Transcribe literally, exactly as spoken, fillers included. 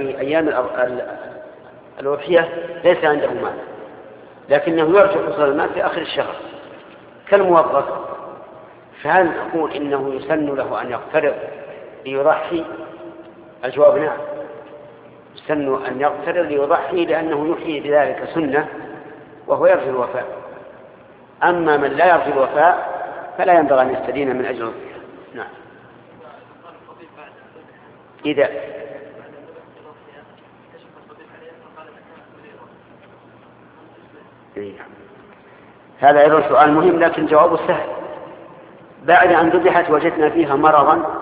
في أيام الأضحية ليس عنده مال، لكنه يرجو حصول المال في آخر الشهر كالموظف، فهل نقول إنه يسن له أن يقترض ليضحي؟ الجواب نعم، يسن أن يقترض ليضحي لأنه يحيي بذلك سنة وهو يرجو الوفاء. أما من لا يرجو الوفاء فلا ينبغي أن يستدين من أجل الوفاء. نعم. إذا هذا أيضا سؤال مهم لكن جوابه سهل. بعد أن ذبحت وجدنا فيها مرضا